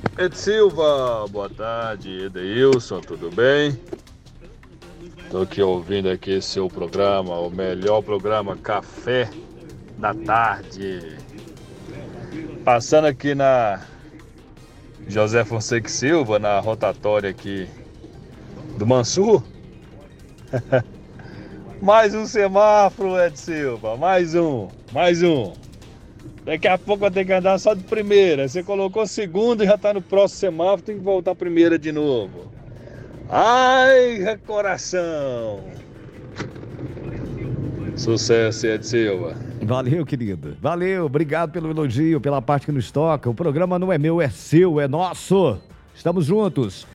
Ed Silva, boa tarde, Edeilson, tudo bem? Estou aqui ouvindo aqui seu programa, o melhor programa Café da Tarde. Passando aqui na José Fonseca e Silva, na rotatória aqui do Mansur. Mais um semáforo, Ed Silva, mais um. Daqui a pouco vai ter que andar só de primeira. Você colocou segundo e já tá no próximo semáforo, tem que voltar primeira de novo. Ai, coração! Sucesso, Ed Silva. Valeu, querido. Valeu, obrigado pelo elogio, pela parte que nos toca. O programa não é meu, é seu, é nosso. Estamos juntos.